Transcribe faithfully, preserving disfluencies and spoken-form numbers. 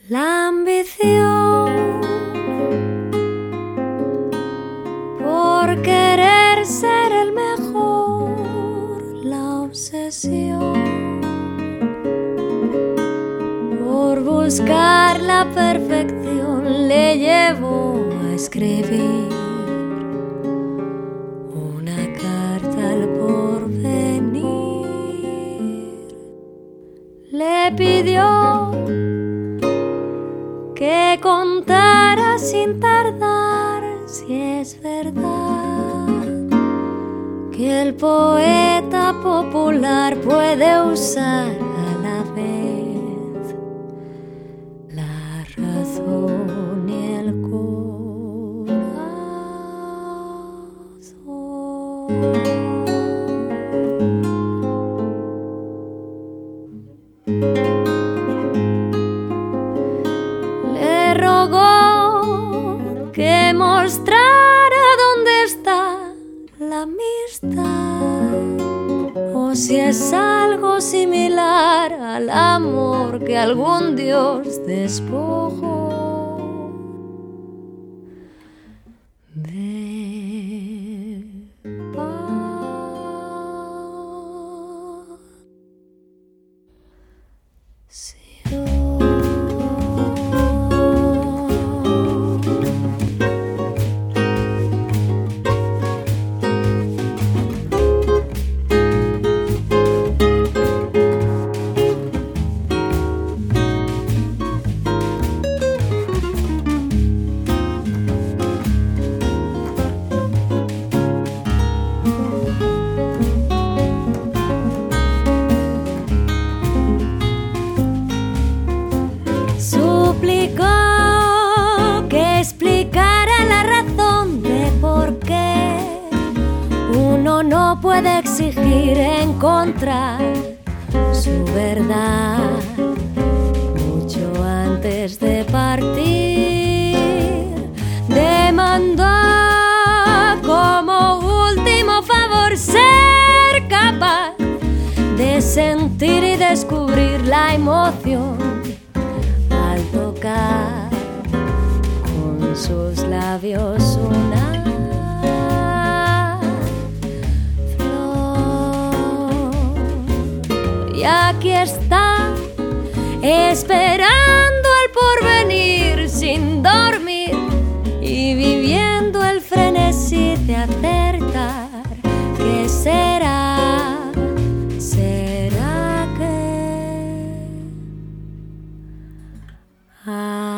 La ambición por querer ser el mejor, la obsesión por buscar la perfección le llevó a escribir una carta al porvenir. Le pidió que contara sin tardar si es verdad que el poeta popular puede usar a la vez la razón y el corazón. Le rogó que mostrara dónde está la amistad, o si es algo similar al amor que algún dios despojó de pasión. Suplicó que explicara la razón de por qué uno no puede exigir encontrar su verdad mucho antes de partir. Demandó como último favor ser capaz de sentir y descubrir la emoción al tocar con sus labios una flor. Y aquí está, esperando el porvenir sin dormir y viviendo el frenesí de acertar qué será, será que... Ah.